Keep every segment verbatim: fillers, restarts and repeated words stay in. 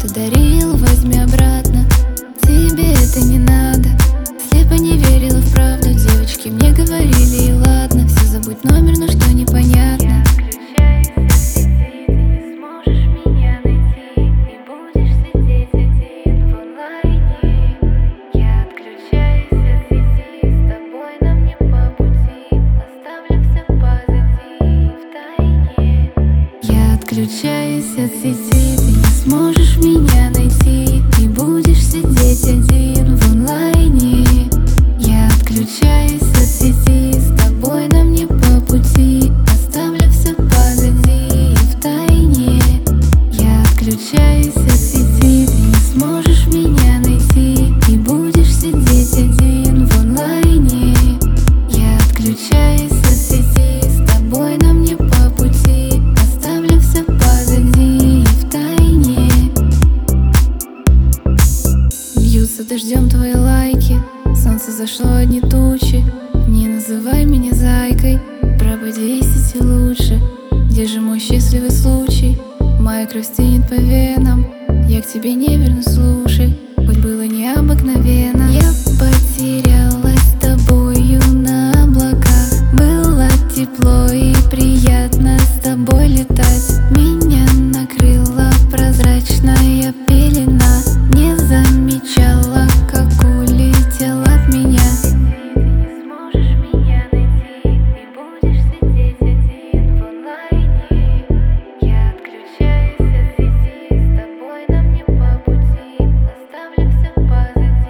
ты дарил, возьми обратно. Тебе это не надо. Слепо не верила в правду. Девочки мне говорили, и ладно, все забудь номер, но что непонятно. Отключаюсь от сети, ты не сможешь меня найти. И будешь сидеть один в онлайне. Я отключаюсь от сети, с тобой нам не по пути. Оставлю все позади и в тайне. Я отключаюсь от сети, ты не сможешь меня найти. И будешь сидеть один в онлайне. Я отключаюсь от сети, с тобой нам не по пути. Оставлю все позади и в тайне. Льются дождем твои лайки, солнце зашло, одни тучи. Не называй меня зайкой, пропади из сети лучше. Где же мой счастливый случай? Моя кровь стынет по венам. Я к тебе не вернусь, слушай, хоть было необыкновенно. Я потерялась с тобою на облаках. Было тепло и приятно с тобой летать. Меня накрыла прозрачная пелена. Не замечала, как улетел от меня.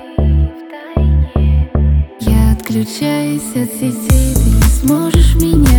Отключаюсь от сети, ты не сможешь меня